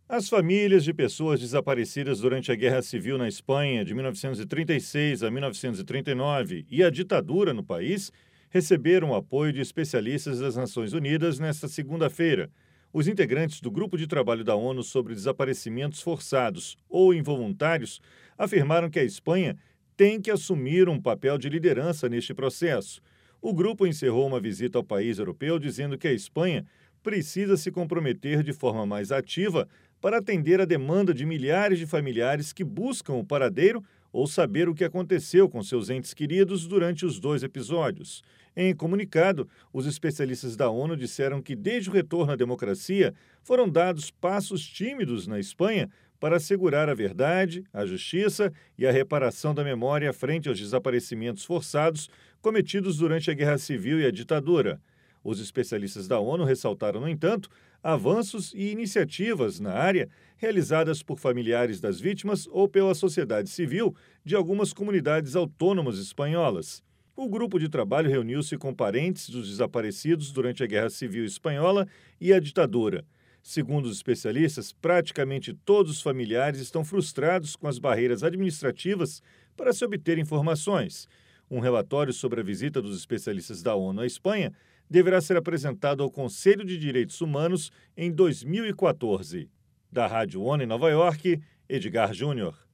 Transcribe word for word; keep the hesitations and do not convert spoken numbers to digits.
As famílias de pessoas desaparecidas durante a Guerra Civil na Espanha de mil novecentos e trinta e seis a mil novecentos e trinta e nove e a ditadura no país receberam o apoio de especialistas das Nações Unidas nesta segunda-feira. Os integrantes do Grupo de Trabalho da ONU sobre Desaparecimentos Forçados ou Involuntários afirmaram que a Espanha tem que assumir um papel de liderança neste processo. O grupo encerrou uma visita ao país europeu dizendo que a Espanha precisa se comprometer de forma mais ativa para atender a demanda de milhares de familiares que buscam o paradeiro ou saber o que aconteceu com seus entes queridos durante os dois episódios. Em comunicado, os especialistas da ONU disseram que, desde o retorno à democracia, foram dados passos tímidos na Espanha para assegurar a verdade, a justiça e a reparação da memória frente aos desaparecimentos forçados cometidos durante a Guerra Civil e a ditadura. Os especialistas da ONU ressaltaram, no entanto, avanços e iniciativas na área realizadas por familiares das vítimas ou pela sociedade civil de algumas comunidades autônomas espanholas. O grupo de trabalho reuniu-se com parentes dos desaparecidos durante a Guerra Civil Espanhola e a ditadura. Segundo os especialistas, praticamente todos os familiares estão frustrados com as barreiras administrativas para se obter informações. Um relatório sobre a visita dos especialistas da ONU à Espanha deverá ser apresentado ao Conselho de Direitos Humanos em dois mil e quatorze. Da Rádio ONU em Nova York, Edgar Júnior.